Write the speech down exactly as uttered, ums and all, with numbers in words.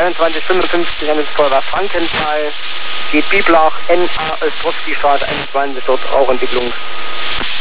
neunundzwanzig fünfundfünfzig an das Feuerwehr Frankenthal, geht Biblach, N A Ostrowski-Straße einundzwanzig, dort Rauchentwicklung.